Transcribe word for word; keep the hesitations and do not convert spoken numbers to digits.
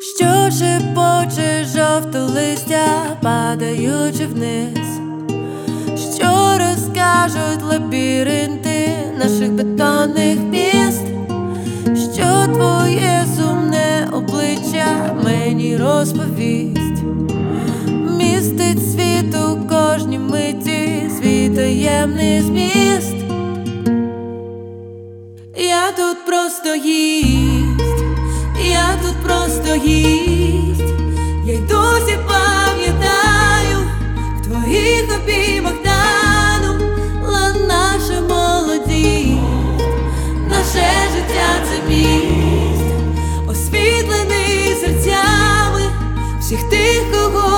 що шепоче жовте листя, падаючи вниз, що розкажуть лабіринти наших бетонних міст, що твоє сумне обличчя мені розповість, містить світ у кожній миті, свій таємний зміст. Я тут просто гість, я тут просто гість, я й досі пам'ятаю, в твоїх обіймах танула наша молодість, наше життя — це міст, освітлений серцями всіх тих, кого